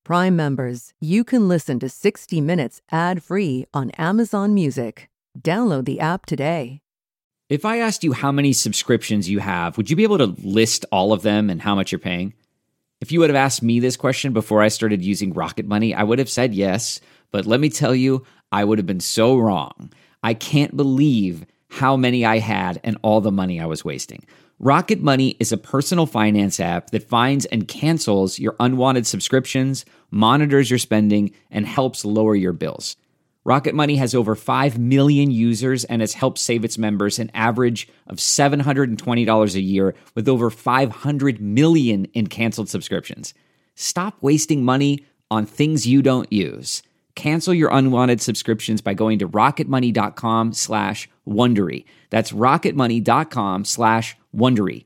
Prime members, you can listen to 60 Minutes ad-free on Amazon Music. Download the app today. If I asked you how many subscriptions you have, would you be able to list all of them and how much you're paying? If you would have asked me this question before I started using Rocket Money, I would have said yes, but let me tell you, I would have been so wrong. I can't believe how many I had and all the money I was wasting. Rocket Money is a personal finance app that finds and cancels your unwanted subscriptions, monitors your spending, and helps lower your bills. Rocket Money has over 5 million users and has helped save its members an average of $720 a year with over 500 million in canceled subscriptions. Stop wasting money on things you don't use. Cancel your unwanted subscriptions by going to rocketmoney.com/Wondery. That's rocketmoney.com/Wondery.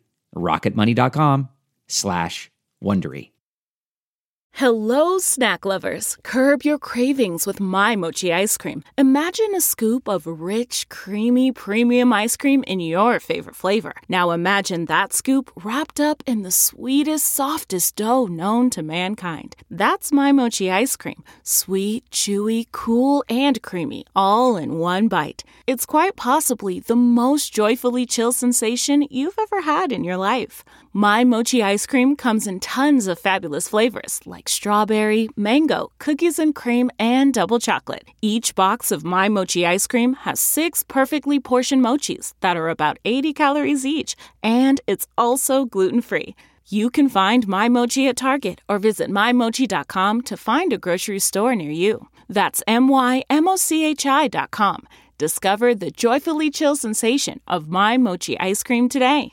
rocketmoney.com/Wondery. Hello, snack lovers. Curb your cravings with My Mochi ice cream. Imagine a scoop of rich, creamy, premium ice cream in your favorite flavor. Now imagine that scoop wrapped up in the sweetest, softest dough known to mankind. That's My Mochi ice cream. Sweet, chewy, cool, and creamy, all in one bite. It's quite possibly the most joyfully chill sensation you've ever had in your life. My Mochi ice cream comes in tons of fabulous flavors like strawberry, mango, cookies and cream, and double chocolate. Each box of My Mochi ice cream has 6 perfectly portioned mochis that are about 80 calories each, and it's also gluten-free. You can find My Mochi at Target or visit mymochi.com to find a grocery store near you. That's mymochi.com. Discover the joyfully chill sensation of My Mochi ice cream today.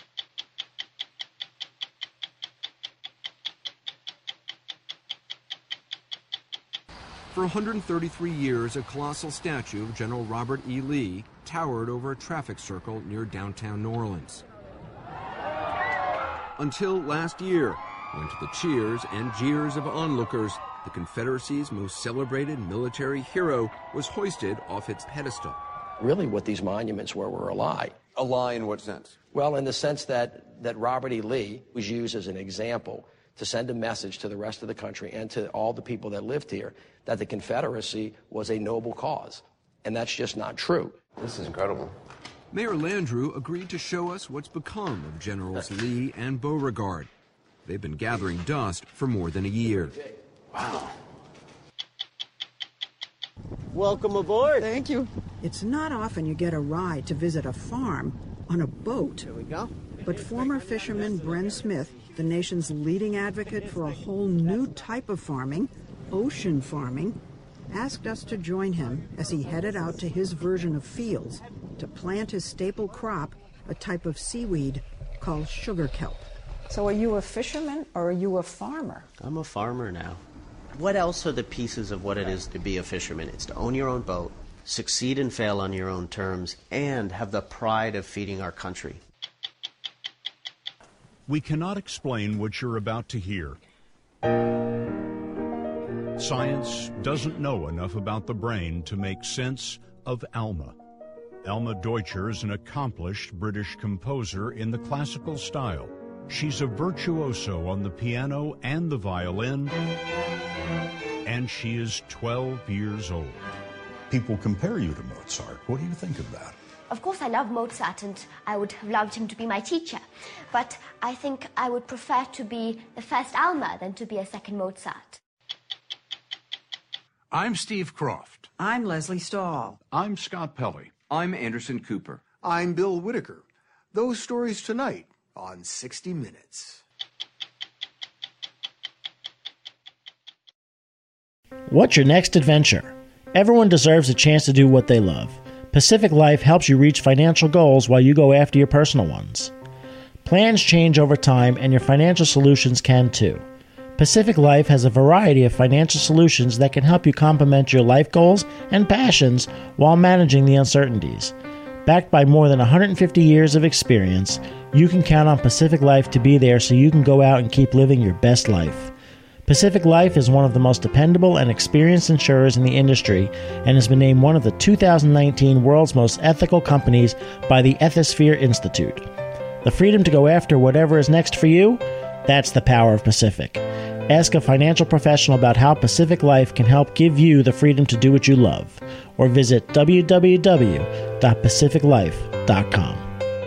For 133 years, a colossal statue of General Robert E. Lee towered over a traffic circle near downtown New Orleans. Until last year, when to the cheers and jeers of onlookers, the Confederacy's most celebrated military hero was hoisted off its pedestal. Really what these monuments were a lie. A lie in what sense? Well, in the sense that Robert E. Lee was used as an example to send a message to the rest of the country and to all the people that lived here that the Confederacy was a noble cause. And that's just not true. This is incredible. Mayor Landrieu agreed to show us what's become of Generals Lee and Beauregard. They've been gathering dust for more than a year. Wow. Welcome aboard. Thank you. It's not often you get a ride to visit a farm on a boat. Here we go. But former fisherman Bren Smith, the nation's leading advocate for a whole new type of farming, ocean farming, asked us to join him as he headed out to his version of fields to plant his staple crop, a type of seaweed called sugar kelp. So are you a fisherman or are you a farmer? I'm a farmer now. What else are the pieces of what it is to be a fisherman? It's to own your own boat, succeed and fail on your own terms, and have the pride of feeding our country. We cannot explain what you're about to hear. Science doesn't know enough about the brain to make sense of Alma. Alma Deutscher is an accomplished British composer in the classical style. She's a virtuoso on the piano and the violin, and she is 12 years old. People compare you to Mozart. What do you think of that? Of course, I love Mozart, and I would have loved him to be my teacher. But I think I would prefer to be the first Alma than to be a second Mozart. I'm Steve Croft. I'm Leslie Stahl. I'm Scott Pelley. I'm Anderson Cooper. I'm Bill Whitaker. Those stories tonight on 60 Minutes. What's your next adventure? Everyone deserves a chance to do what they love. Pacific Life helps you reach financial goals while you go after your personal ones. Plans change over time, and your financial solutions can too. Pacific Life has a variety of financial solutions that can help you complement your life goals and passions while managing the uncertainties. Backed by more than 150 years of experience, you can count on Pacific Life to be there so you can go out and keep living your best life. Pacific Life is one of the most dependable and experienced insurers in the industry and has been named one of the 2019 World's Most Ethical Companies by the Ethisphere Institute. The freedom to go after whatever is next for you? That's the power of Pacific. Ask a financial professional about how Pacific Life can help give you the freedom to do what you love, or visit www.pacificlife.com.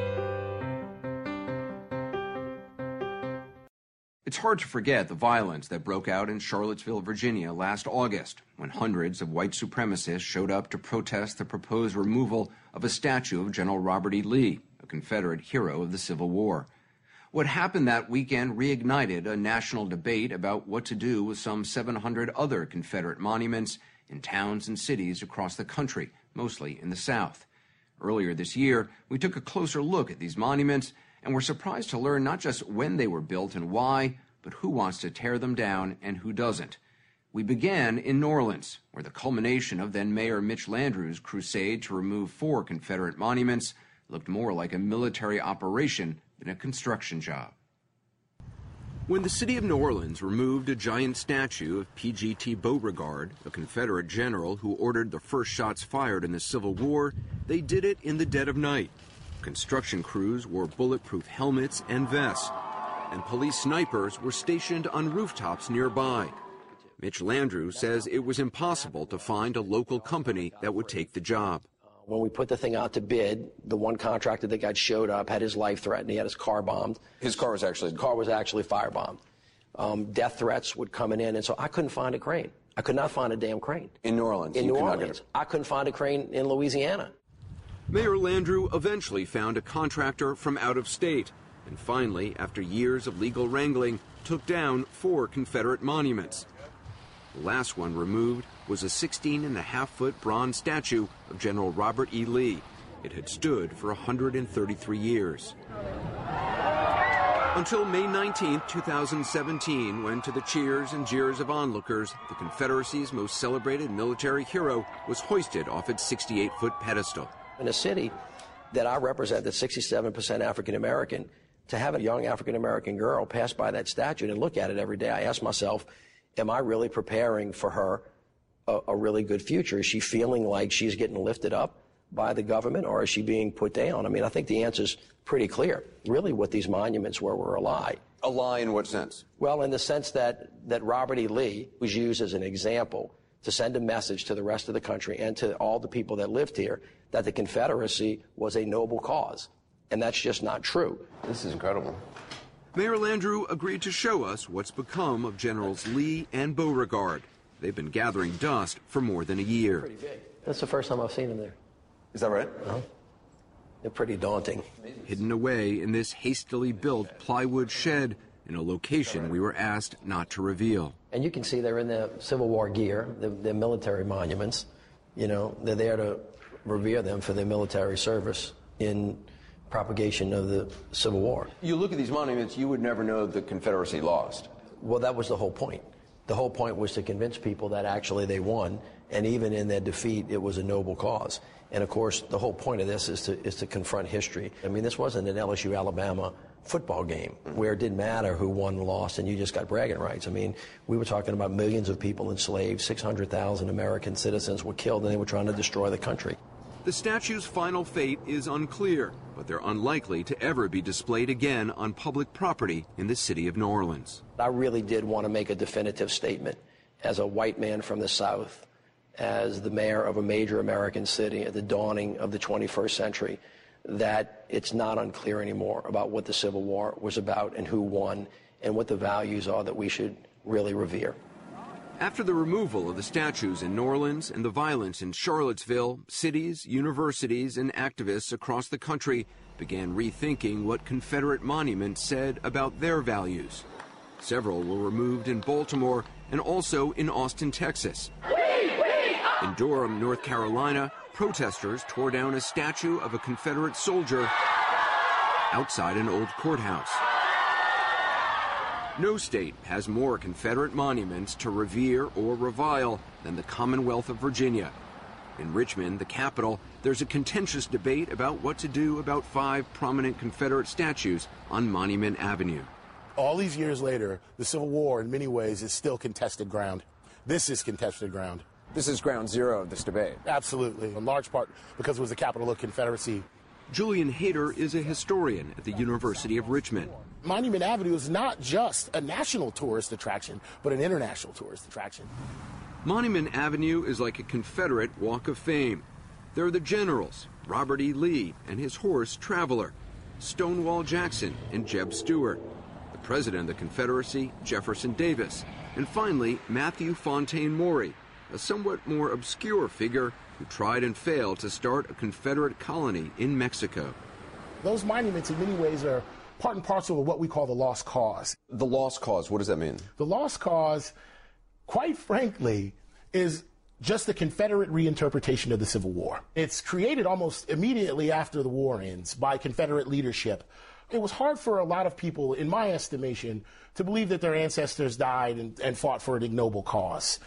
It's hard to forget the violence that broke out in Charlottesville, Virginia last August, when hundreds of white supremacists showed up to protest the proposed removal of a statue of General Robert E. Lee, a Confederate hero of the Civil War. What happened that weekend reignited a national debate about what to do with some 700 other Confederate monuments in towns and cities across the country, mostly in the South. Earlier this year, we took a closer look at these monuments and were surprised to learn not just when they were built and why, but who wants to tear them down and who doesn't. We began in New Orleans, where the culmination of then-Mayor Mitch Landrieu's crusade to remove 4 Confederate monuments looked more like a military operation than a construction job. When the city of New Orleans removed a giant statue of P.G.T. Beauregard, a Confederate general who ordered the first shots fired in the Civil War, they did it in the dead of night. Construction crews wore bulletproof helmets and vests, and police snipers were stationed on rooftops nearby. Mitch Landrieu says it was impossible to find a local company that would take the job. When we put the thing out to bid, the one contractor that got showed up had his life threatened. He had his car bombed. His car was actually firebombed. Death threats would coming in, and so I couldn't find a crane. I could not find a damn crane. In New Orleans? In New Orleans. I couldn't find a crane in Louisiana. Mayor Landrieu eventually found a contractor from out of state, and finally, after years of legal wrangling, took down 4 Confederate monuments. The last one removed was a 16.5-foot bronze statue of General Robert E. Lee. It had stood for 133 years. Until May 19, 2017, when to the cheers and jeers of onlookers, the Confederacy's most celebrated military hero was hoisted off its 68-foot pedestal. In a city that I represent, that's 67% African American, to have a young African American girl pass by that statue and look at it every day, I ask myself, am I really preparing for her a really good future? Is she feeling like she's getting lifted up by the government, or is she being put down? I mean, I think the answer's pretty clear. Really what these monuments were a lie. A lie in what sense? Well, in the sense that Robert E. Lee was used as an example to send a message to the rest of the country and to all the people that lived here that the Confederacy was a noble cause. And that's just not true. This is incredible. Mayor Landrieu agreed to show us what's become of Generals Lee and Beauregard. They've been gathering dust for more than a year. Pretty big. That's the first time I've seen them there. Is that right? Uh-huh. They're pretty daunting. Hidden away in this hastily built plywood shed in a location we were asked not to reveal. And you can see they're in their Civil War gear, their military monuments. You know, they're there to revere them for their military service in propagation of the Civil War. You look at these monuments, you would never know the Confederacy lost. Well, that was the whole point. The whole point was to convince people that actually they won, and even in their defeat, it was a noble cause. And of course, the whole point of this is to confront history. I mean, this wasn't an LSU Alabama football game where it didn't matter who won and lost and you just got bragging rights. I mean, we were talking about millions of people enslaved, 600,000 American citizens were killed, and they were trying to destroy the country. The statue's final fate is unclear, but they're unlikely to ever be displayed again on public property in the city of New Orleans. I really did want to make a definitive statement as a white man from the South, as the mayor of a major American city at the dawning of the 21st century, that it's not unclear anymore about what the Civil War was about and who won and what the values are that we should really revere. After the removal of the statues in New Orleans and the violence in Charlottesville, cities, universities, and activists across the country began rethinking what Confederate monuments said about their values. Several were removed in Baltimore and also in Austin, Texas. In Durham, North Carolina, protesters tore down a statue of a Confederate soldier outside an old courthouse. No state has more Confederate monuments to revere or revile than the Commonwealth of Virginia. In Richmond, the capital, there's a contentious debate about what to do about 5 prominent Confederate statues on Monument Avenue. All these years later, the Civil War, in many ways, is still contested ground. This is contested ground. This is ground zero of this debate. Absolutely, in large part because it was the capital of Confederacy. Julian Hayter is a historian at the University of Richmond. Monument Avenue is not just a national tourist attraction, but an international tourist attraction. Monument Avenue is like a Confederate Walk of Fame. There are the generals, Robert E. Lee and his horse Traveler, Stonewall Jackson and Jeb Stuart, the President of the Confederacy, Jefferson Davis, and finally Matthew Fontaine Maury, a somewhat more obscure figure who tried and failed to start a Confederate colony in Mexico. Those monuments in many ways are part and parcel of what we call the lost cause. The lost cause, what does that mean? The lost cause, quite frankly, is just the Confederate reinterpretation of the Civil War. It's created almost immediately after the war ends by Confederate leadership. It was hard for a lot of people, in my estimation, to believe that their ancestors died and fought for an ignoble cause.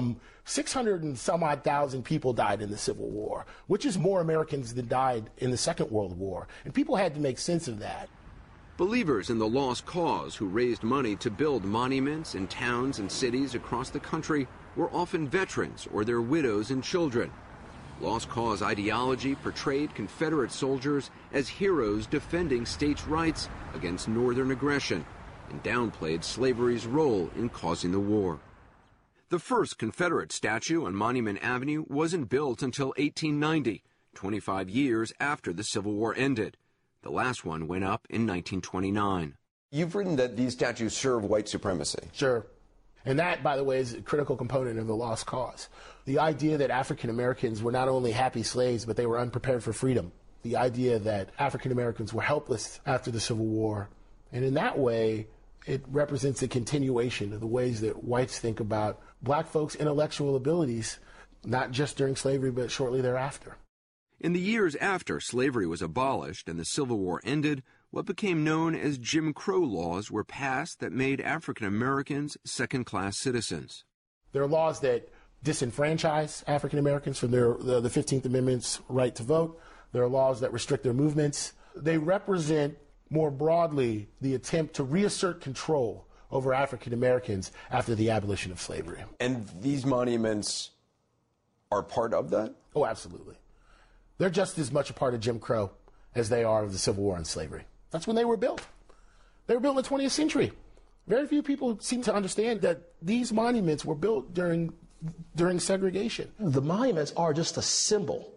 600 and some odd thousand people died in the Civil War, which is more Americans than died in the Second World War. And people had to make sense of that. Believers in the lost cause who raised money to build monuments in towns and cities across the country were often veterans or their widows and children. Lost cause ideology portrayed Confederate soldiers as heroes defending states' rights against Northern aggression and downplayed slavery's role in causing the war. The first Confederate statue on Monument Avenue wasn't built until 1890, 25 years after the Civil War ended. The last one went up in 1929. You've written that these statues serve white supremacy. Sure. And that, by the way, is a critical component of the lost cause. The idea that African Americans were not only happy slaves, but they were unprepared for freedom. The idea that African Americans were helpless after the Civil War. And in that way, it represents a continuation of the ways that whites think about black folks' intellectual abilities, not just during slavery, but shortly thereafter. In the years after slavery was abolished and the Civil War ended, what became known as Jim Crow laws were passed that made African Americans second-class citizens. There are laws that disenfranchise African Americans from the 15th Amendment's right to vote. There are laws that restrict their movements. They represent, more broadly, the attempt to reassert control over African Americans after the abolition of slavery. And these monuments are part of that? Oh, absolutely. They're just as much a part of Jim Crow as they are of the Civil War and slavery. That's when they were built. They were built in the 20th century. Very few people seem to understand that these monuments were built during segregation. The monuments are just a symbol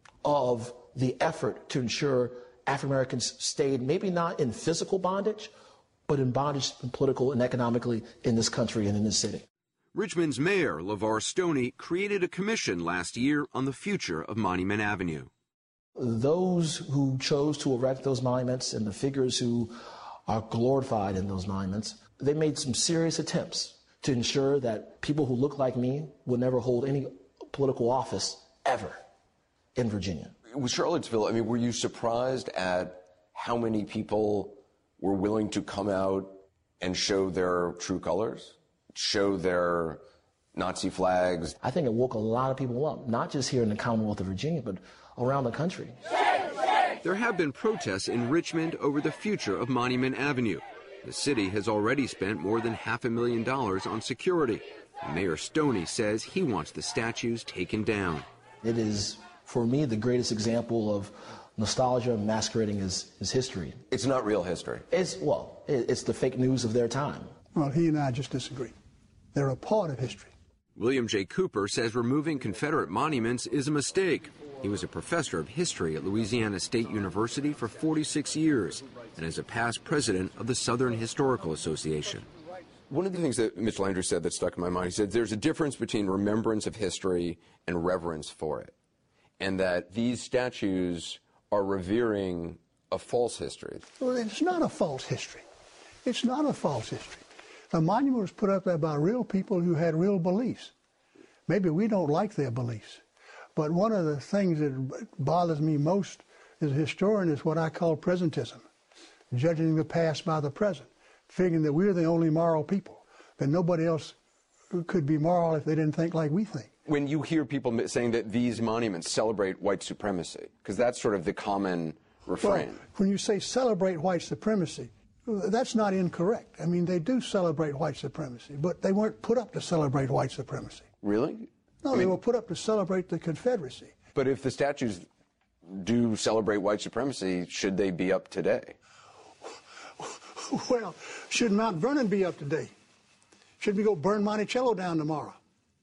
of the effort to ensure African Americans stayed maybe not in physical bondage, but in bondage political and economically in this country and in this city. Richmond's mayor, LeVar Stoney, created a commission last year on the future of Monument Avenue. Those who chose to erect those monuments and the figures who are glorified in those monuments, they made some serious attempts to ensure that people who look like me would never hold any political office ever in Virginia. With Charlottesville, I mean, were you surprised at how many people were willing to come out and show their true colors? Show their Nazi flags? I think it woke a lot of people up, not just here in the Commonwealth of Virginia, but around the country. There have been protests in Richmond over the future of Monument Avenue. The city has already spent more than $500,000 on security. Mayor Stoney says he wants the statues taken down. It is, for me, the greatest example of nostalgia masquerading as history. It's not real history. It's the fake news of their time. Well, he and I just disagree. They're a part of history. William J. Cooper says removing Confederate monuments is a mistake. He was a professor of history at Louisiana State University for 46 years and is a past president of the Southern Historical Association. One of the things that Mitch Landrieu said that stuck in my mind, he said there's a difference between remembrance of history and reverence for it, and that these statues are revering a false history. Well, it's not a false history. It's not a false history. The monument was put up there by real people who had real beliefs. Maybe we don't like their beliefs, but one of the things that bothers me most as a historian is what I call presentism, judging the past by the present, figuring that we're the only moral people, that nobody else could be moral if they didn't think like we think. When you hear people saying that these monuments celebrate white supremacy, because that's sort of the common refrain. Well, when you say celebrate white supremacy, that's not incorrect. I mean, they do celebrate white supremacy, but they weren't put up to celebrate white supremacy. Really? No, they were put up to celebrate the Confederacy. But if the statues do celebrate white supremacy, should they be up today? Well, should Mount Vernon be up today? Should we go burn Monticello down tomorrow?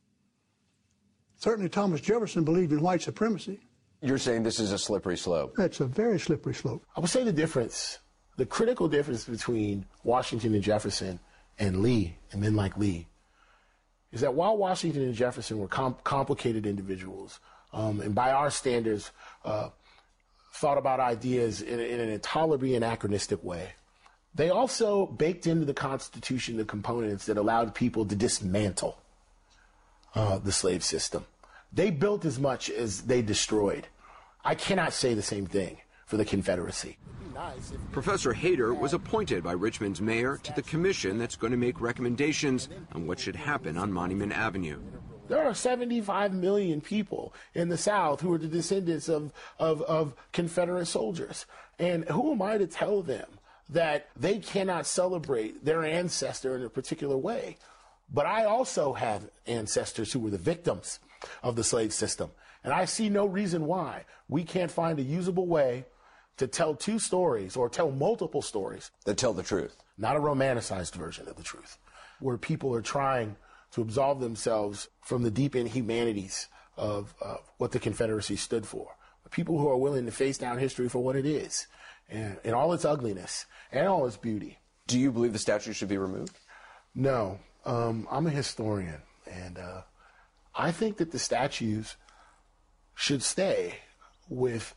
Certainly Thomas Jefferson believed in white supremacy. You're saying this is a slippery slope? That's a very slippery slope. I would say the critical difference between Washington and Jefferson and Lee, and men like Lee, is that while Washington and Jefferson were complicated individuals, and by our standards, thought about ideas in an intolerably anachronistic way, they also baked into the Constitution the components that allowed people to dismantle the slave system. They built as much as they destroyed. I cannot say the same thing for the Confederacy. Professor Hayter was appointed by Richmond's mayor to the commission that's going to make recommendations on what should happen on Monument Avenue. There are 75 million people in the South who are the descendants of Confederate soldiers. And who am I to tell them that they cannot celebrate their ancestor in a particular way? But I also have ancestors who were the victims of the slave system. And I see no reason why we can't find a usable way to tell two stories or tell multiple stories that tell the truth. Not a romanticized version of the truth, where people are trying to absolve themselves from the deep inhumanities of what the Confederacy stood for. People who are willing to face down history for what it is, and in all its ugliness and all its beauty. Do you believe the statue should be removed? No. I'm a historian, and I think that the statues should stay with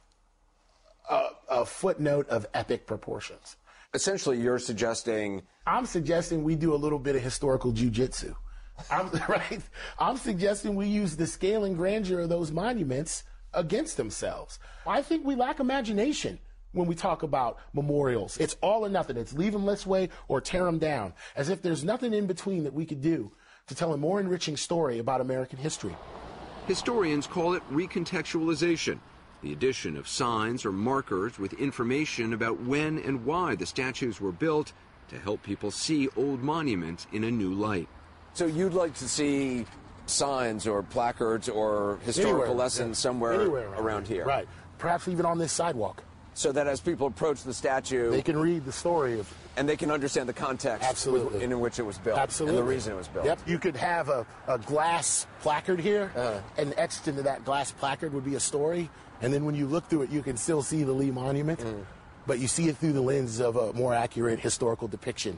a footnote of epic proportions. Essentially, you're suggesting... I'm suggesting we do a little bit of historical jujitsu. I'm suggesting we use the scale and grandeur of those monuments against themselves. I think we lack imagination when we talk about memorials. It's all or nothing. It's leave them this way or tear them down, as if there's nothing in between that we could do to tell a more enriching story about American history. Historians call it recontextualization, the addition of signs or markers with information about when and why the statues were built to help people see old monuments in a new light. So you'd like to see signs or placards or historical lessons somewhere around here? Right. Perhaps even on this sidewalk. So that as people approach the statue, they can read the story of, and they can understand the context in which it was built. Absolutely. And the reason it was built. Yep. You could have a glass placard here, and etched into that glass placard would be a story. And then when you look through it, you can still see the Lee Monument, but you see it through the lens of a more accurate historical depiction.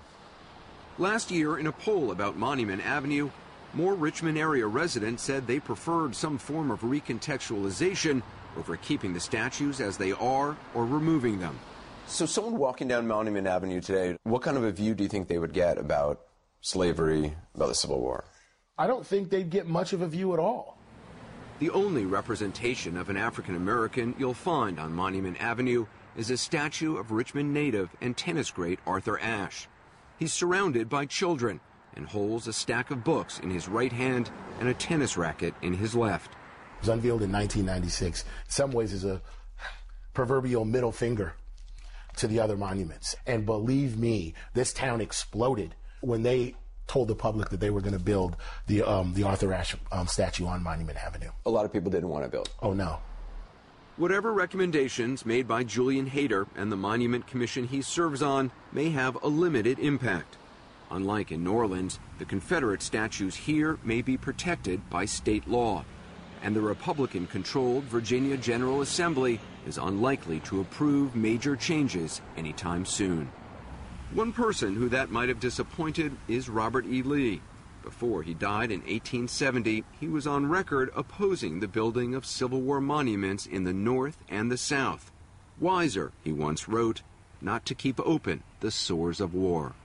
Last year, in a poll about Monument Avenue, more Richmond area residents said they preferred some form of recontextualization over keeping the statues as they are or removing them. So someone walking down Monument Avenue today, what kind of a view do you think they would get about slavery, about the Civil War? I don't think they'd get much of a view at all. The only representation of an African American you'll find on Monument Avenue is a statue of Richmond native and tennis great Arthur Ashe. He's surrounded by children and holds a stack of books in his right hand and a tennis racket in his left. It was unveiled in 1996. In some ways is a proverbial middle finger to the other monuments. And believe me, this town exploded when they told the public that they were going to build the Arthur Ashe statue on Monument Avenue. A lot of people didn't want to build. Oh, no. Whatever recommendations made by Julian Hayter and the Monument Commission he serves on may have a limited impact. Unlike in New Orleans, the Confederate statues here may be protected by state law, and the Republican-controlled Virginia General Assembly is unlikely to approve major changes anytime soon. One person who that might have disappointed is Robert E. Lee. Before he died in 1870, he was on record opposing the building of Civil War monuments in the North and the South. Wiser, he once wrote, not to keep open the sores of war.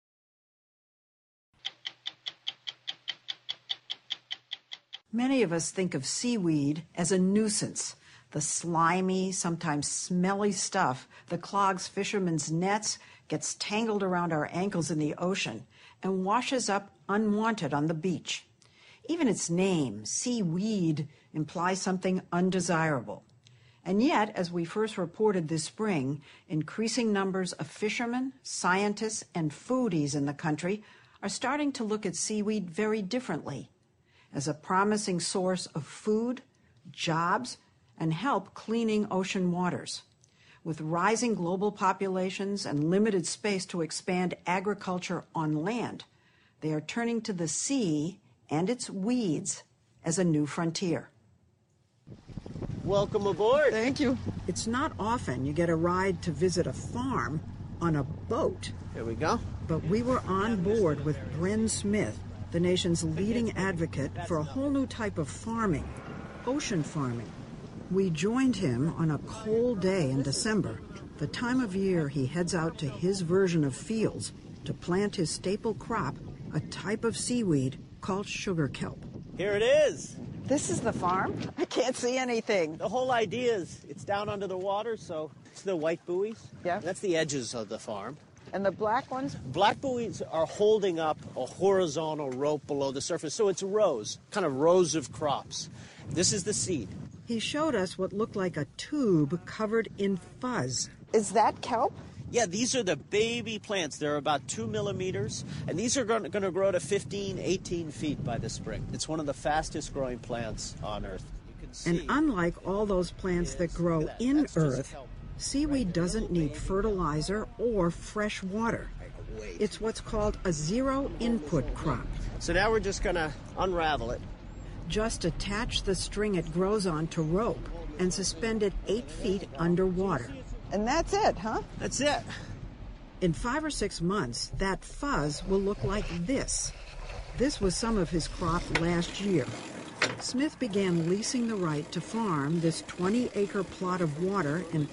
Many of us think of seaweed as a nuisance, the slimy, sometimes smelly stuff that clogs fishermen's nets, gets tangled around our ankles in the ocean, and washes up unwanted on the beach. Even its name, seaweed, implies something undesirable. And yet, as we first reported this spring, increasing numbers of fishermen, scientists, and foodies in the country are starting to look at seaweed very differently, as a promising source of food, jobs, and help cleaning ocean waters. With rising global populations and limited space to expand agriculture on land, they are turning to the sea and its weeds as a new frontier. Welcome aboard. Thank you. It's not often you get a ride to visit a farm on a boat. Here we go. But we were on board with Bren Smith, the nation's leading advocate for a whole new type of farming, ocean farming. We joined him on a cold day in December, the time of year he heads out to his version of fields to plant his staple crop, a type of seaweed called sugar kelp. Here it is. This is the farm? I can't see anything. The whole idea is it's down under the water, so it's the white buoys. Yeah. That's the edges of the farm. And the black ones? Black buoys are holding up a horizontal rope below the surface, so it's rows, kind of rows of crops. This is the seed. He showed us what looked like a tube covered in fuzz. Is that kelp? Yeah, these are the baby plants. They're about 2 millimeters, and these are going to grow to 15, 18 feet by the spring. It's one of the fastest growing plants on Earth. And unlike all those plants that grow in Earth, seaweed doesn't need fertilizer or fresh water. It's what's called a zero-input crop. So now we're just going to unravel it. Just attach the string it grows on to rope and suspend it 8 feet underwater. And that's it, huh? That's it. In 5 or 6 months, that fuzz will look like this. This was some of his crop last year. Smith began leasing the right to farm this 20-acre plot of water in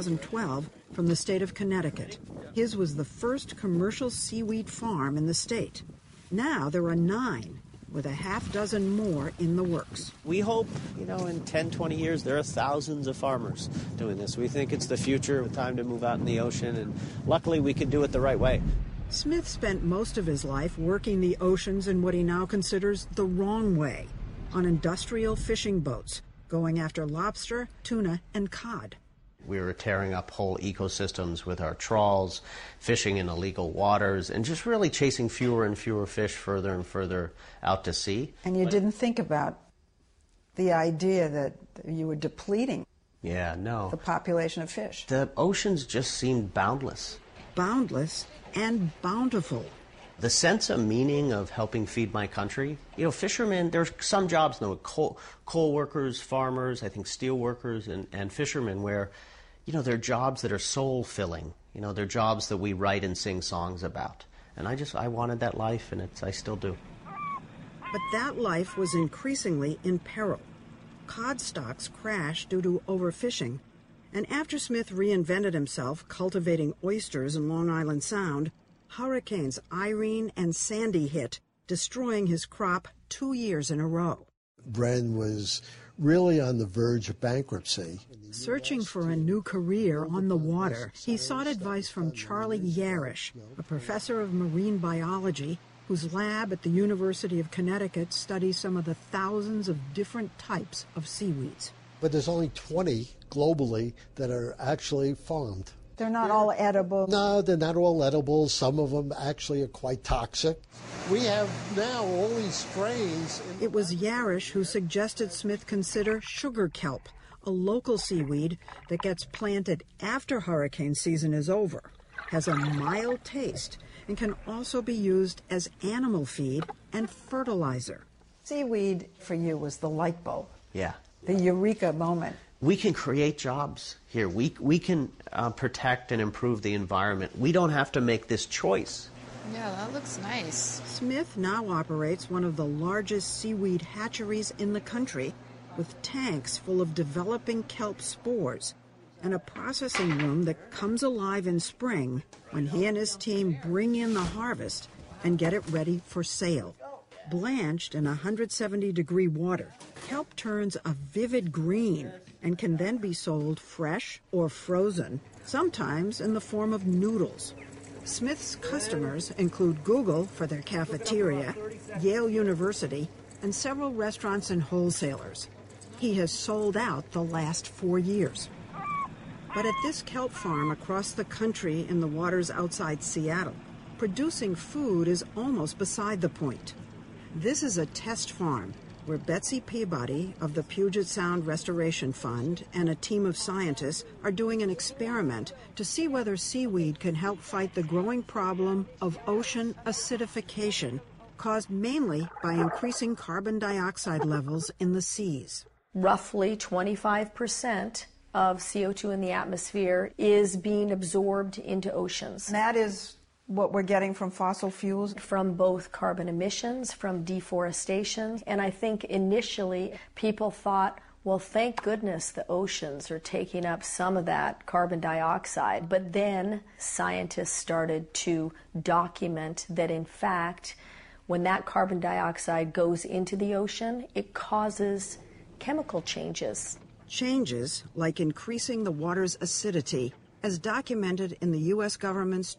2012 from the state of Connecticut. His was the first commercial seaweed farm in the state. Now there are 9, with a half dozen more in the works. We hope, in 10, 20 years, there are thousands of farmers doing this. We think it's the future, time to move out in the ocean, and luckily we can do it the right way. Smith spent most of his life working the oceans in what he now considers the wrong way, on industrial fishing boats, going after lobster, tuna, and cod. We were tearing up whole ecosystems with our trawls, fishing in illegal waters, and just really chasing fewer and fewer fish further and further out to sea. And you didn't think about the idea that you were depleting the population of fish. The oceans just seemed boundless. Boundless and bountiful. The sense of meaning of helping feed my country, fishermen, there's some jobs, coal workers, farmers, I think steel workers and fishermen where, they're jobs that are soul-filling. They're jobs that we write and sing songs about. And I wanted that life, and I still do. But that life was increasingly in peril. Cod stocks crashed due to overfishing, and after Smith reinvented himself cultivating oysters in Long Island Sound, Hurricanes Irene and Sandy hit, destroying his crop 2 years in a row. Bren was really on the verge of bankruptcy. Searching for a new career on the water, he sought advice from Charlie Yarish, a professor of marine biology whose lab at the University of Connecticut studies some of the thousands of different types of seaweeds. But there's only 20 globally that are actually farmed. They're not all edible? No, they're not all edible. Some of them actually are quite toxic. We have now all these strains. It was Yarish who suggested Smith consider sugar kelp, a local seaweed that gets planted after hurricane season is over, has a mild taste, and can also be used as animal feed and fertilizer. Seaweed for you was the light bulb. Yeah. The eureka moment. We can create jobs here. We can protect and improve the environment. We don't have to make this choice. Yeah, that looks nice. Smith now operates one of the largest seaweed hatcheries in the country, with tanks full of developing kelp spores and a processing room that comes alive in spring when he and his team bring in the harvest and get it ready for sale. Blanched in 170-degree water, kelp turns a vivid green and can then be sold fresh or frozen, sometimes in the form of noodles. Smith's customers include Google for their cafeteria, Yale University, and several restaurants and wholesalers. He has sold out the last 4 years. But at this kelp farm across the country in the waters outside Seattle, producing food is almost beside the point. This is a test farm where Betsy Peabody of the Puget Sound Restoration Fund and a team of scientists are doing an experiment to see whether seaweed can help fight the growing problem of ocean acidification, caused mainly by increasing carbon dioxide levels in the seas. Roughly 25% of CO2 in the atmosphere is being absorbed into oceans. And that is what we're getting from fossil fuels? From both carbon emissions, from deforestation. And I think initially people thought, well, thank goodness the oceans are taking up some of that carbon dioxide. But then scientists started to document that, in fact, when that carbon dioxide goes into the ocean, it causes chemical changes. Changes like increasing the water's acidity, as documented in the U.S. government's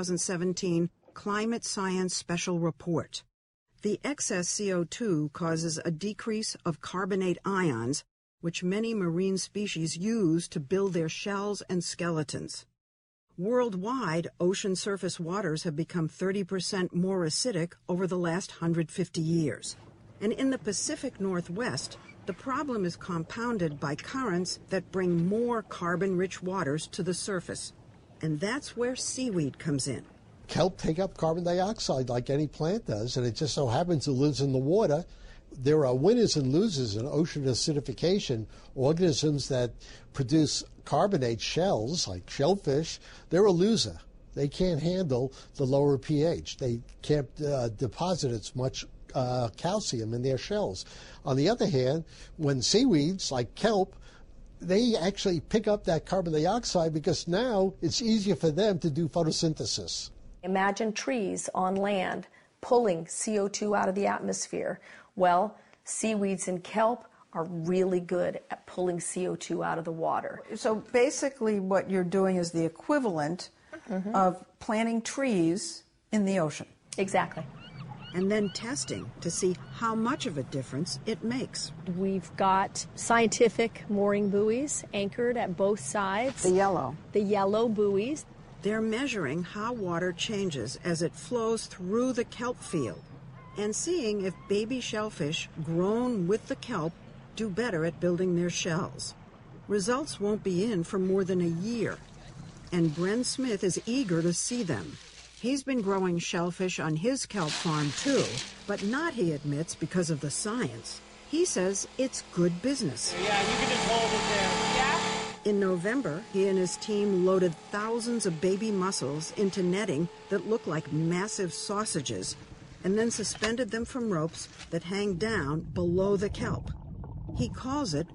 2017 Climate Science Special Report. The excess CO2 causes a decrease of carbonate ions, which many marine species use to build their shells and skeletons. Worldwide, ocean surface waters have become 30% more acidic over the last 150 years. And in the Pacific Northwest, the problem is compounded by currents that bring more carbon-rich waters to the surface. And that's where seaweed comes in. Kelp take up carbon dioxide like any plant does, and it just so happens it lives in the water. There are winners and losers in ocean acidification. Organisms that produce carbonate shells, like shellfish, they're a loser. They can't handle the lower pH. They can't deposit as much calcium in their shells. On the other hand, when seaweeds like kelp, they actually pick up that carbon dioxide because now it's easier for them to do photosynthesis. Imagine trees on land pulling CO2 out of the atmosphere. Well, seaweeds and kelp are really good at pulling CO2 out of the water. So basically what you're doing is the equivalent of planting trees in the ocean. Exactly. And then testing to see how much of a difference it makes. We've got scientific mooring buoys anchored at both sides. The yellow. The yellow buoys. They're measuring how water changes as it flows through the kelp field and seeing if baby shellfish grown with the kelp do better at building their shells. Results won't be in for more than a year, and Bren Smith is eager to see them. He's been growing shellfish on his kelp farm too, but not, he admits, because of the science. He says it's good business. Yeah, you can just hold it there. Yeah? In November, he and his team loaded thousands of baby mussels into netting that look like massive sausages, and then suspended them from ropes that hang down below the kelp. He calls it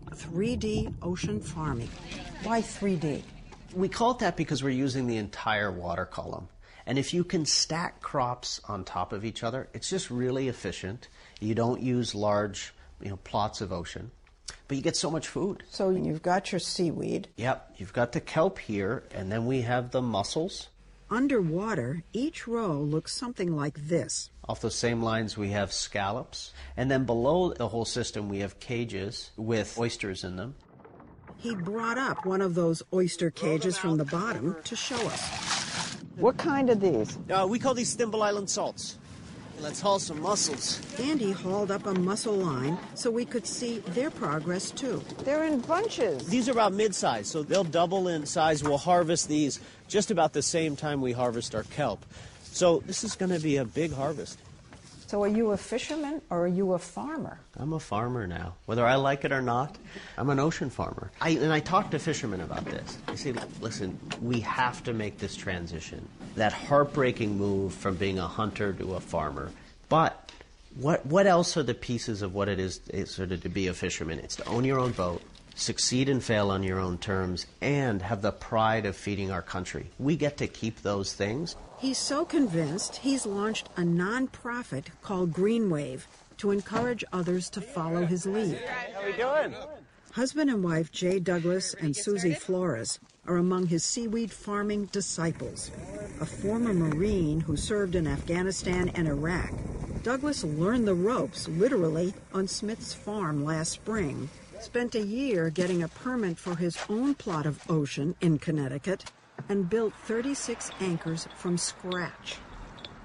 3D ocean farming. Why 3D? We call it that because we're using the entire water column. And if you can stack crops on top of each other, it's just really efficient. You don't use large, plots of ocean, but you get so much food. So you've got your seaweed. Yep, you've got the kelp here, and then we have the mussels. Underwater, each row looks something like this. Off those same lines, we have scallops. And then below the whole system, we have cages with oysters in them. He brought up one of those oyster cages from the bottom to show us. What kind are these? We call these Thimble Island salts. Let's haul some mussels. Andy hauled up a mussel line so we could see their progress too. They're in bunches. These are about mid-size, so they'll double in size. We'll harvest these just about the same time we harvest our kelp. So this is going to be a big harvest. So are you a fisherman or are you a farmer? I'm a farmer now. Whether I like it or not, I'm an ocean farmer. I talk to fishermen about this. I say, listen, we have to make this transition. That heartbreaking move from being a hunter to a farmer. But what else are the pieces of what it is sort of to be a fisherman? It's to own your own boat, succeed and fail on your own terms, and have the pride of feeding our country. We get to keep those things. He's so convinced he's launched a non-profit called Green Wave to encourage others to follow his lead. How we doing? Husband and wife Jay Douglas and Susie Flores are among his seaweed farming disciples. A former Marine who served in Afghanistan and Iraq, Douglas learned the ropes literally on Smith's farm last spring, spent a year getting a permit for his own plot of ocean in Connecticut, and built 36 anchors from scratch.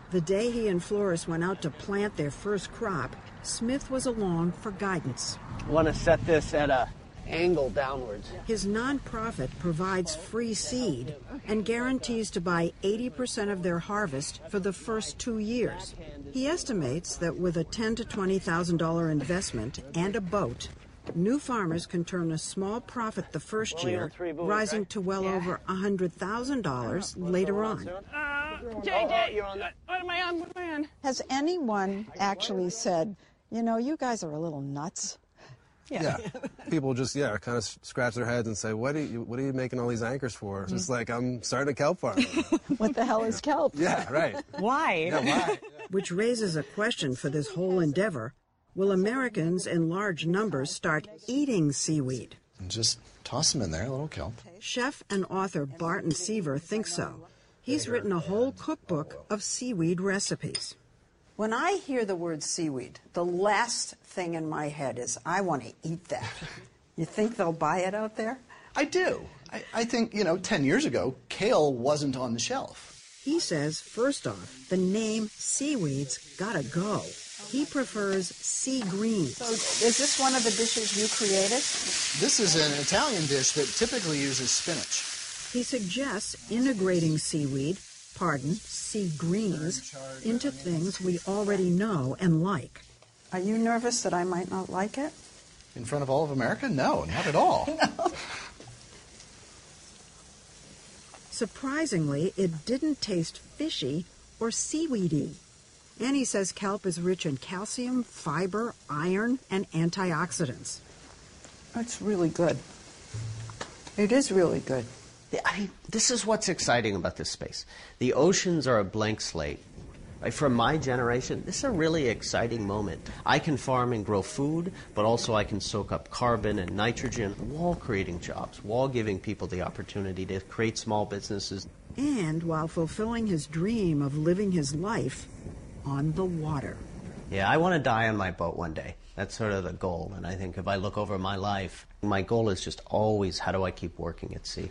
The day he and Flores went out to plant their first crop, Smith was along for guidance. I want to set this at an angle downwards. His nonprofit provides free seed and guarantees to buy 80% of their harvest for the first 2 years. He estimates that with a $10,000 to $20,000 investment and a boat, new farmers can turn a small profit the first year, rising to well over $100,000 later on. JJ, what am I on? Has anyone actually said, you know, you guys are a little nuts? Yeah. People just, kind of scratch their heads and say, what are you making all these anchors for? It's just like, I'm starting a kelp farm. What the hell is kelp? Yeah, right. Why? Yeah, why? Which raises a question for this whole endeavor. Will Americans in large numbers start eating seaweed? And just toss them in there, a little kelp. Chef and author Barton Seaver thinks so. He's written a whole cookbook of seaweed recipes. When I hear the word seaweed, the last thing in my head is, I want to eat that. You think they'll buy it out there? I do. I think, 10 years ago, kale wasn't on the shelf. He says, first off, the name seaweed's gotta go. He prefers sea greens. So is this one of the dishes you created? This is an Italian dish that typically uses spinach. He suggests integrating seaweed, sea greens, into things we already know and like. Are you nervous that I might not like it? In front of all of America? No, not at all. No. Surprisingly, it didn't taste fishy or seaweedy. And he says kelp is rich in calcium, fiber, iron, and antioxidants. It's really good. It is really good. This is what's exciting about this space. The oceans are a blank slate. For my generation, this is a really exciting moment. I can farm and grow food, but also I can soak up carbon and nitrogen, while creating jobs, while giving people the opportunity to create small businesses. And while fulfilling his dream of living his life on the water. Yeah, I want to die on my boat one day. That's sort of the goal. And I think if I look over my life, my goal is just always, how do I keep working at sea?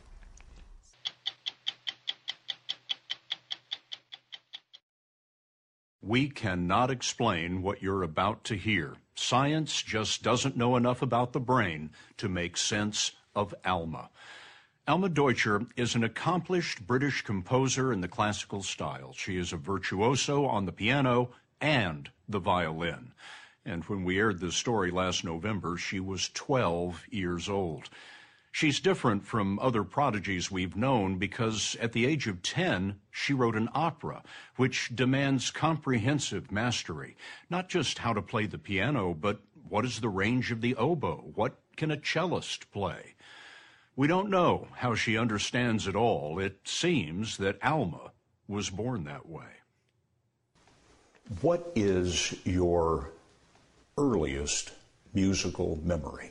We cannot explain what you're about to hear. Science just doesn't know enough about the brain to make sense of Alma. Alma Deutscher is an accomplished British composer in the classical style. She is a virtuoso on the piano and the violin. And when we aired this story last November, she was 12 years old. She's different from other prodigies we've known because at the age of 10, she wrote an opera, which demands comprehensive mastery. Not just how to play the piano, but what is the range of the oboe? What can a cellist play? We don't know how she understands it all. It seems that Alma was born that way. What is your earliest musical memory?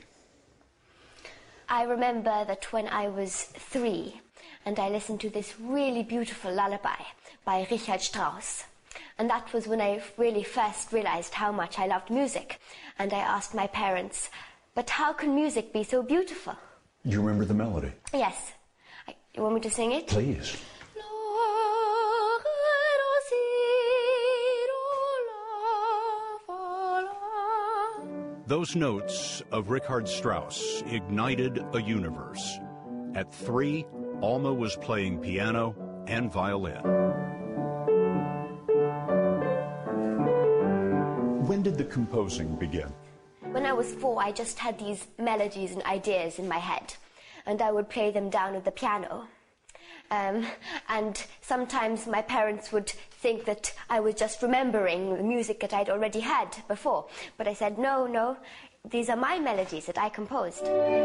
I remember that when I was 3 and I listened to this really beautiful lullaby by Richard Strauss. And that was when I really first realized how much I loved music. And I asked my parents, but how can music be so beautiful? Do you remember the melody? Yes. You want me to sing it? Please. Those notes of Richard Strauss ignited a universe. At 3, Alma was playing piano and violin. When did the composing begin? When I was 4, I just had these melodies and ideas in my head, and I would play them down at the piano. And sometimes my parents would think that I was just remembering the music that I'd already had before. But I said, no, these are my melodies that I composed.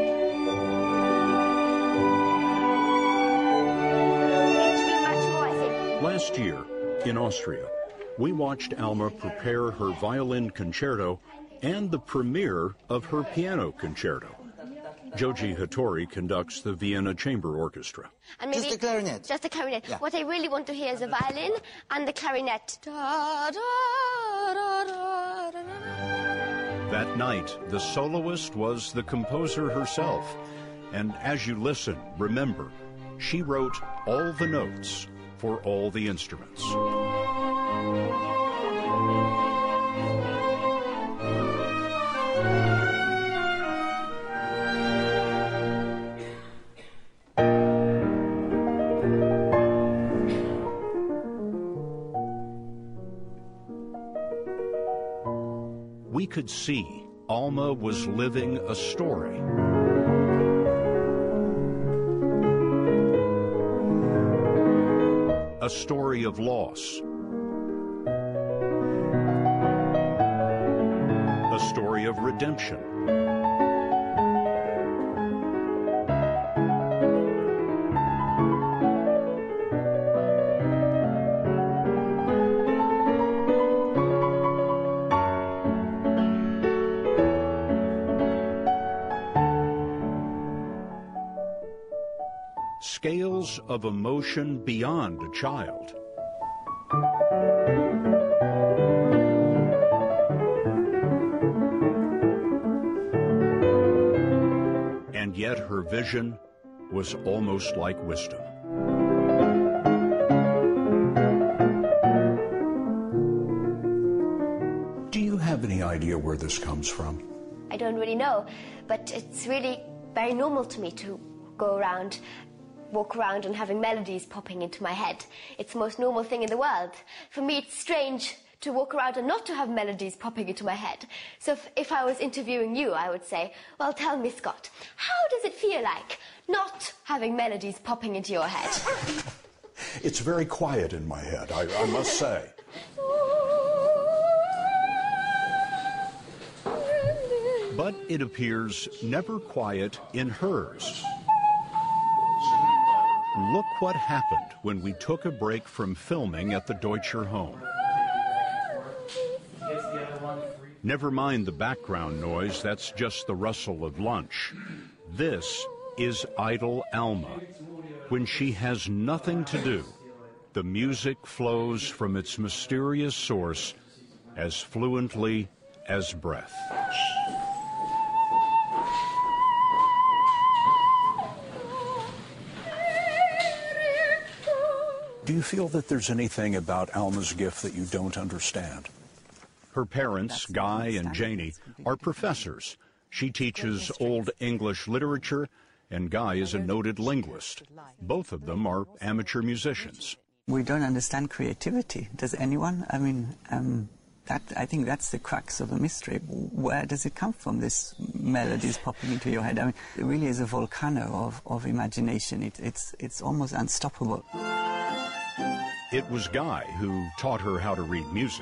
Last year, in Austria, we watched Alma prepare her violin concerto and the premiere of her piano concerto. Joji Hattori conducts the Vienna Chamber Orchestra. And maybe just the clarinet. Just the clarinet. Yeah. What I really want to hear is the violin and the clarinet. Da, da, da, da, da, da. That night, the soloist was the composer herself. And as you listen, remember, she wrote all the notes for all the instruments. could see, Alma was living a story. A story of loss. A story of redemption. Scales of emotion beyond a child. And yet her vision was almost like wisdom. Do you have any idea where this comes from? I don't really know, but it's really very normal to me to walk around and having melodies popping into my head. It's the most normal thing in the world. For me, it's strange to walk around and not to have melodies popping into my head. So if I was interviewing you, I would say, well, tell me, Scott, how does it feel like not having melodies popping into your head? It's very quiet in my head, I must say. But it appears never quiet in hers. Look what happened when we took a break from filming at the Deutscher home. Never mind the background noise, that's just the rustle of lunch. This is idle Alma. When she has nothing to do, the music flows from its mysterious source as fluently as breath. Do you feel that there's anything about Alma's gift that you don't understand? Her parents, Guy and Janie, are professors. She teaches Old English literature, and Guy is a noted linguist. Both of them are amateur musicians. We don't understand creativity. Does anyone? I mean, I think that's the crux of the mystery. Where does it come from, this melodies popping into your head? I mean, it really is a volcano of imagination. It's almost unstoppable. It was Guy who taught her how to read music.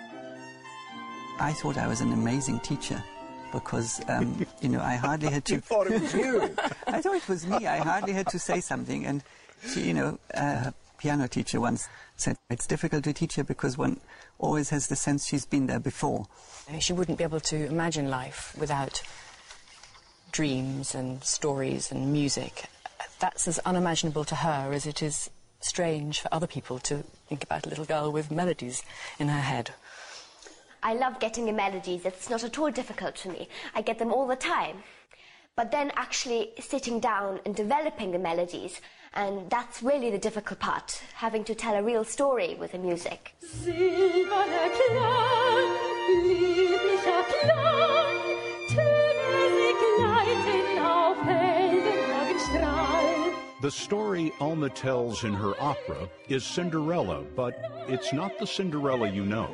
I thought I was an amazing teacher because, I hardly had to... You thought it was you? I thought it was me. I hardly had to say something. And she, her piano teacher once said, it's difficult to teach her because one always has the sense she's been there before. She wouldn't be able to imagine life without dreams and stories and music. That's as unimaginable to her as it is strange for other people to think about a little girl with melodies in her head. I love getting the melodies. It's not at all difficult to me. I get them all the time. But then actually sitting down and developing the melodies, and that's really the difficult part, having to tell a real story with the music. Silberner Klang, lieblicher Klang, Töne sie gleiten auf hellen Morgenstrahl. The story Alma tells in her opera is Cinderella, but it's not the Cinderella you know.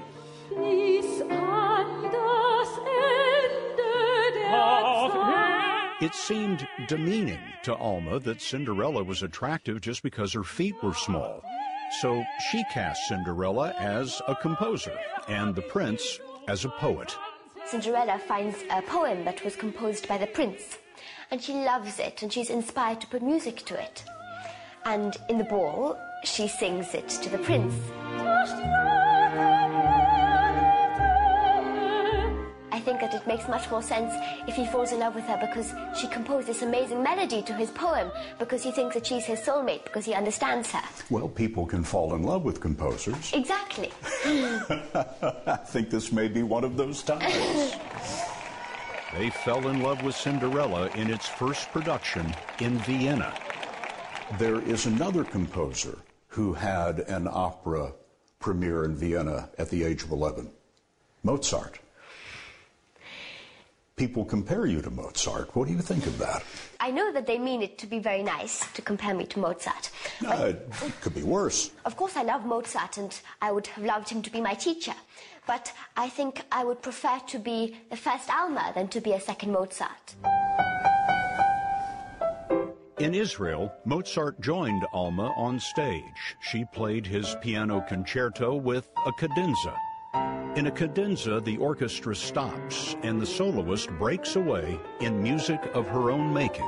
It seemed demeaning to Alma that Cinderella was attractive just because her feet were small. So she cast Cinderella as a composer and the prince as a poet. Cinderella finds a poem that was composed by the prince, and she loves it, and she's inspired to put music to it. And in the ball, she sings it to the prince. I think that it makes much more sense if he falls in love with her because she composed this amazing melody to his poem, because he thinks that she's his soulmate, because he understands her. Well, people can fall in love with composers. Exactly. I think this may be one of those times. They fell in love with Cinderella in its first production in Vienna. There is another composer who had an opera premiere in Vienna at the age of 11, Mozart. People compare you to Mozart. What do you think of that? I know that they mean it to be very nice to compare me to Mozart. It could be worse. Of course I love Mozart and I would have loved him to be my teacher. but I think I would prefer to be the first Alma than to be a second Mozart. In Israel, Mozart joined Alma on stage. She played his piano concerto with a cadenza. In a cadenza, the orchestra stops and the soloist breaks away in music of her own making.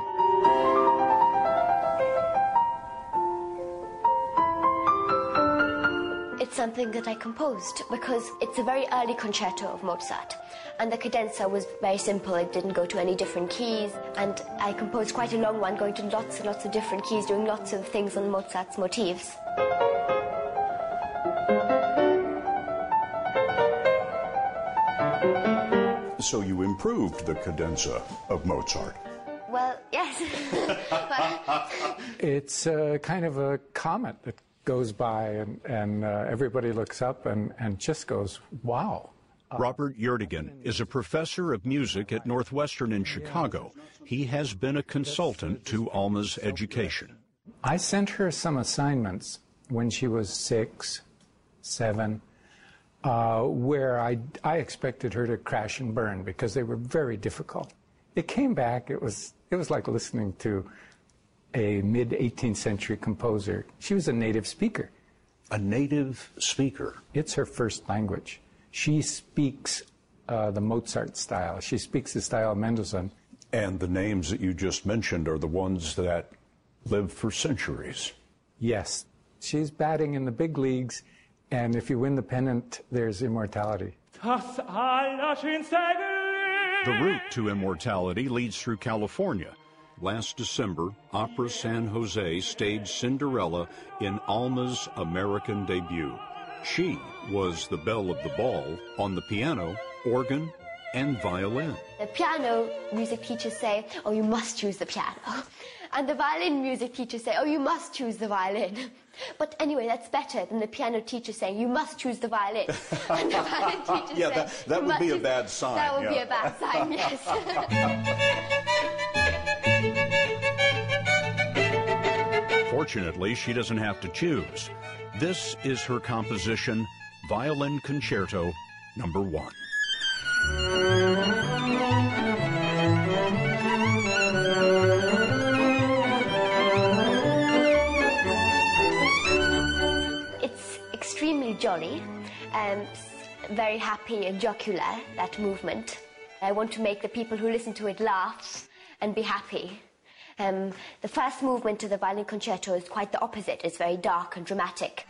It's something that I composed because it's a very early concerto of Mozart, and the cadenza was very simple. It didn't go to any different keys, and I composed quite a long one going to lots and lots of different keys, doing lots of things on Mozart's motifs. So you improved the cadenza of Mozart. Well, yes. It's kind of a comet that goes by, and everybody looks up and just goes, wow. Robert Yurdigan is a professor of music at Northwestern in Chicago. He has been a consultant to Alma's education. I sent her some assignments when she was 6, 7, where I expected her to crash and burn because they were very difficult. It came back, it was like listening to a mid-18th century composer. She was a native speaker. A native speaker? It's her first language. She speaks the Mozart style. She speaks the style of Mendelssohn. And the names that you just mentioned are the ones that lived for centuries. Yes. She's batting in the big leagues, and if you win the pennant, there's immortality. The route to immortality leads through California. Last December, Opera San Jose staged Cinderella in Alma's American debut. She was the belle of the ball on the piano, organ, and violin. The piano music teachers say, oh, you must choose the piano. And the violin music teachers say, oh, you must choose the violin. But anyway, that's better than the piano teacher saying, you must choose the violin. And the violin teacher yeah, that would be a bad sign. That would be a bad sign, yes. Fortunately, she doesn't have to choose. This is her composition, Violin Concerto No. 1. It's extremely jolly, very happy and jocular, that movement. I want to make the people who listen to it laugh and be happy. The first movement of the violin concerto is quite the opposite. It's very dark and dramatic.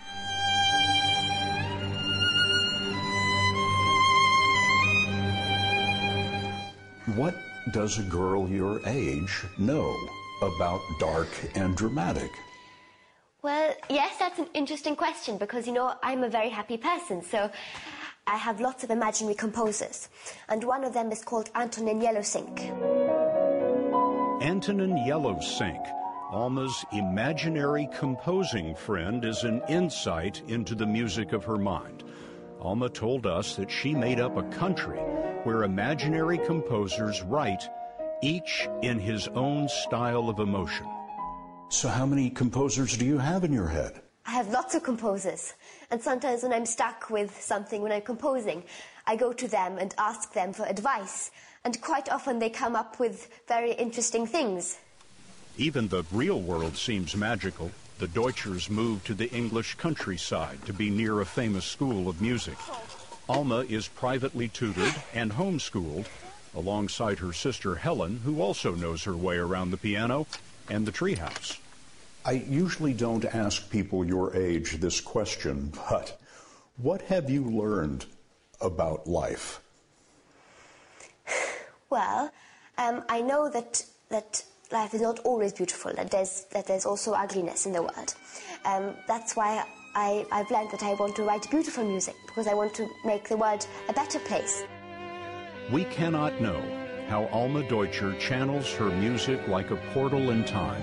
What does a girl your age know about dark and dramatic? Well, yes, that's an interesting question because, you know, I'm a very happy person, so I have lots of imaginary composers, and one of them is called Antonin Yellowsink. Antonin Yellowsink, Alma's imaginary composing friend, is an insight into the music of her mind. Alma told us that she made up a country where imaginary composers write, each in his own style of emotion. So how many composers do you have in your head? I have lots of composers, and sometimes when I'm stuck with something when I'm composing, I go to them and ask them for advice, and quite often they come up with very interesting things. Even the real world seems magical. The Deutschers moved to the English countryside to be near a famous school of music. Alma is privately tutored and homeschooled alongside her sister Helen, who also knows her way around the piano and the treehouse. I usually don't ask people your age this question, but what have you learned about life? Well, I know that life is not always beautiful, that there's also ugliness in the world. That's why I've learned that I want to write beautiful music, because I want to make the world a better place. We cannot know how Alma Deutscher channels her music like a portal in time.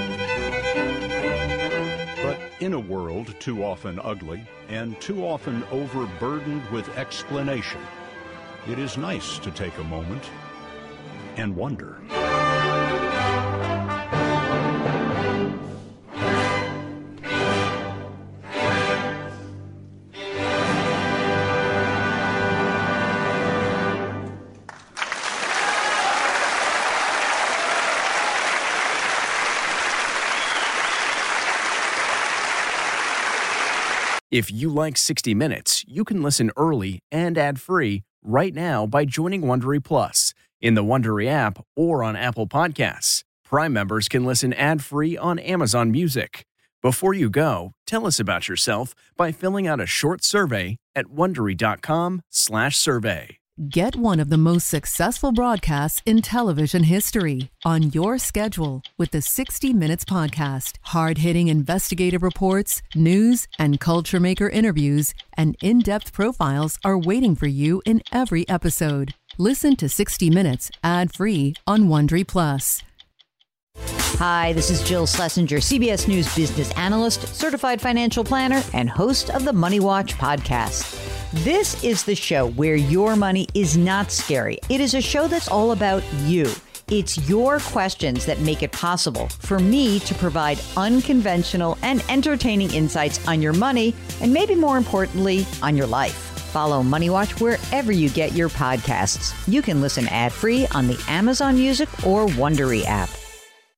But in a world too often ugly and too often overburdened with explanation, it is nice to take a moment and wonder. If you like 60 Minutes, you can listen early and ad-free right now by joining Wondery Plus in the Wondery app or on Apple Podcasts. Prime members can listen ad-free on Amazon Music. Before you go, tell us about yourself by filling out a short survey at Wondery.com/survey. Get one of the most successful broadcasts in television history on your schedule with the 60 Minutes podcast. Hard-hitting investigative reports, news, and culture maker interviews, and in-depth profiles are waiting for you in every episode. Listen to 60 Minutes ad-free on Wondery Plus. Hi, this is Jill Schlesinger, CBS News business analyst, certified financial planner, and host of the Money Watch podcast. This is the show where your money is not scary. It is a show that's all about you. It's your questions that make it possible for me to provide unconventional and entertaining insights on your money, and maybe more importantly, on your life. Follow Money Watch wherever you get your podcasts. You can listen ad-free on the Amazon Music or Wondery app.